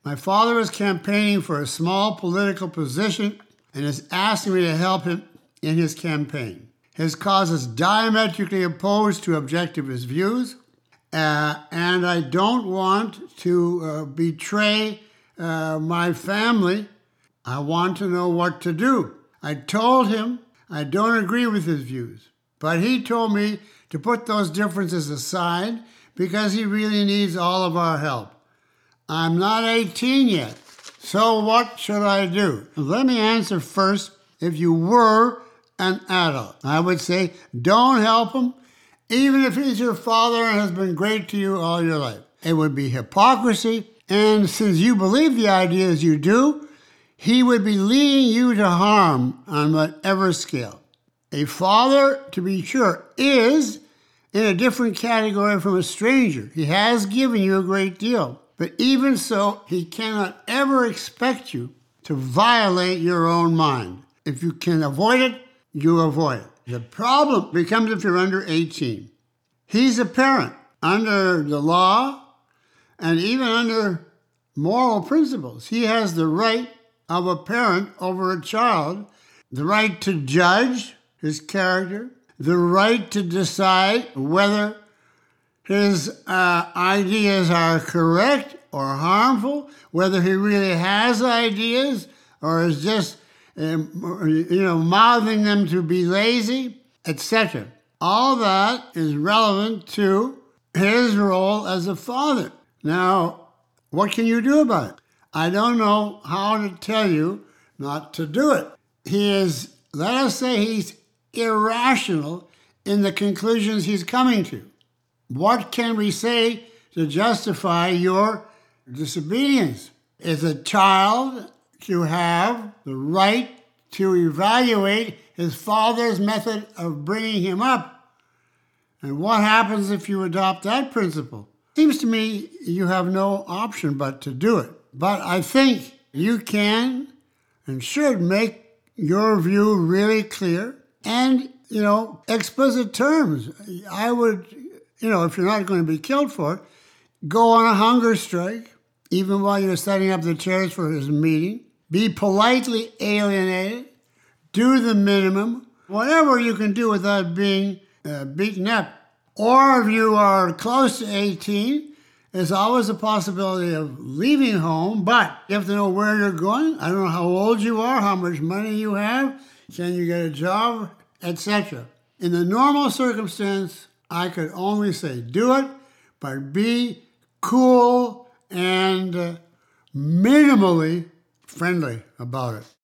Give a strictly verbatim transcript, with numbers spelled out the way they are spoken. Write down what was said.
My father is campaigning for a small political position and is asking me to help him in his campaign. His cause is diametrically opposed to Objectivist views, uh, and I don't want to uh, betray uh, my family. I want to know what to do. I told him I don't agree with his views, but he told me to put those differences aside because he really needs all of our help. I'm not eighteen yet, so what should I do? Let me answer first. If you were an adult, I would say don't help him, even if he's your father and has been great to you all your life. It would be hypocrisy, and since you believe the ideas you do, he would be leading you to harm on whatever scale. A father, to be sure, is in a different category from a stranger. He has given you a great deal, but even so, he cannot ever expect you to violate your own mind. If you can avoid it, you avoid it. The problem becomes if you're under eighteen. He's a parent under the law and even under moral principles. He has the right of a parent over a child, the right to judge his character, the right to decide whether his uh, ideas are correct or harmful, whether he really has ideas or is just Um, you know, mouthing them to be lazy, et cetera. All that is relevant to his role as a father. Now, what can you do about it? I don't know how to tell you not to do it. He is, let us say he's irrational in the conclusions he's coming to. What can we say to justify your disobedience? Is a child to have the right to evaluate his father's method of bringing him up. And what happens if you adopt that principle? Seems to me you have no option but to do it. But I think you can and should make your view really clear and, you know, explicit terms. I would, you know, if you're not going to be killed for it, go on a hunger strike, even while you're setting up the chairs for his meeting. Be politely alienated. Do the minimum. Whatever you can do without being uh, beaten up. Or if you are close to eighteen, there's always a possibility of leaving home, but you have to know where you're going. I don't know how old you are, how much money you have, can you get a job, et cetera. In the normal circumstance, I could only say do it, but be cool and uh, minimally friendly about it.